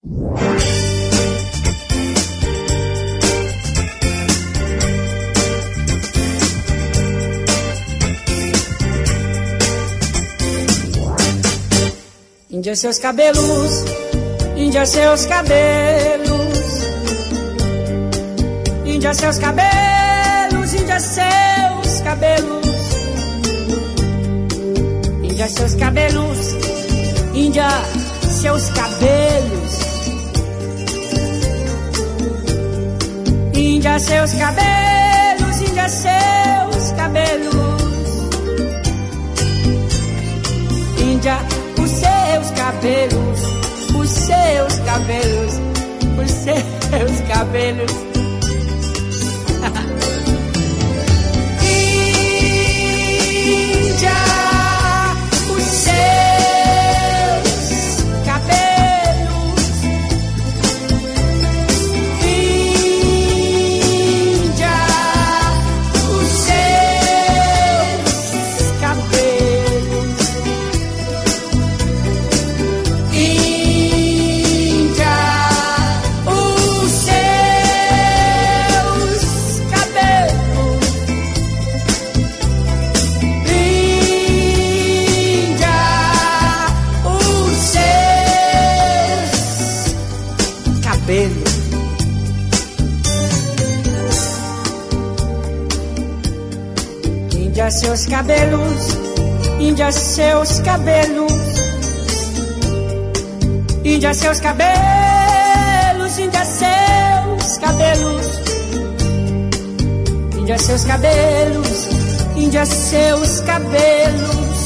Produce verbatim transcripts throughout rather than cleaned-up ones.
Índia seus cabelos, Índia seus cabelos, Índia seus cabelos, Índia seus cabelos, Índia seus cabelos, Índia seus cabelos, Índia seus cabelos, Índia seus cabelos, Índia os seus cabelos, os seus cabelos, os seus cabelos. Índia, os seus cabelos. Índia, os seus cabelos. Índia, os seus cabelos. Índia, os seus cabelos. Índia, seus cabelos. Índia, seus cabelos. Índia, seus cabelos, Índia, seus cabelos, Índia, seus cabelos, Índia, seus cabelos,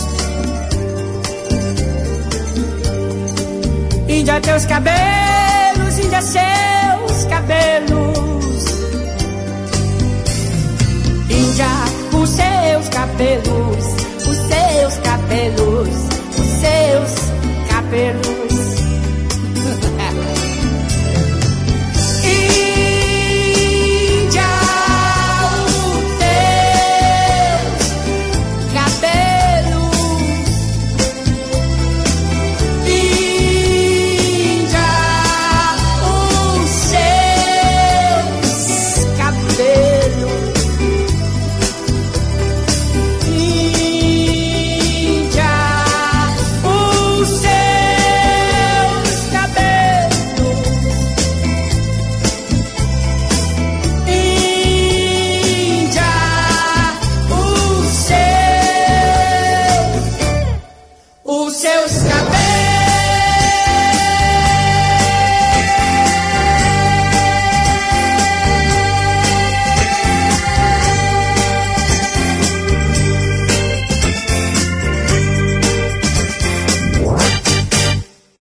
Índia, teus cabelos, Índia, seus cabelos, Índia, os seus cabelos, os seus cabelos, os seus cabelos.